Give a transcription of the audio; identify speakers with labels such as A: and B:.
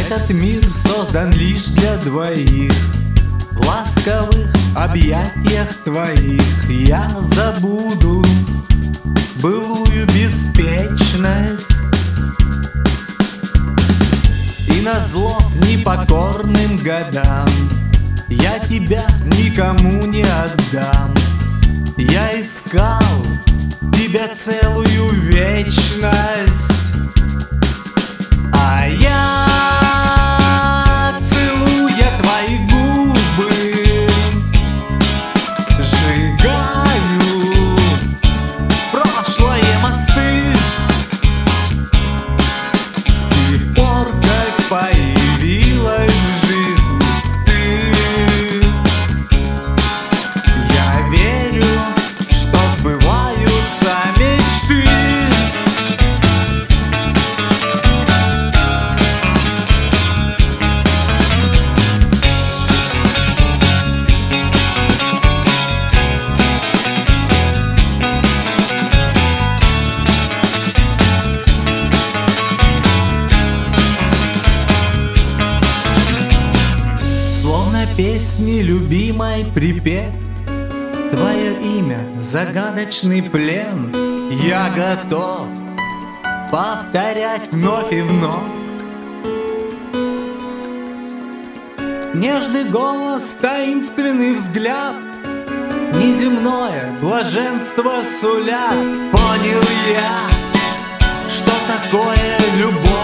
A: Этот мир создан лишь для двоих. В ласковых объятиях твоих я забуду былую беспечность. И назло непокорным годам я тебя никому не отдам. Я искал тебя целую вечность, а я, целуя твои губы, сжигаю прошлые мосты. С тех пор, как появилась в жизни ты, я верю, что сбываются мечты. Песни любимой припев, твое имя — загадочный плен. Я готов повторять вновь и вновь. Нежный голос, таинственный взгляд, неземное блаженство сулят. Понял я, что такое любовь.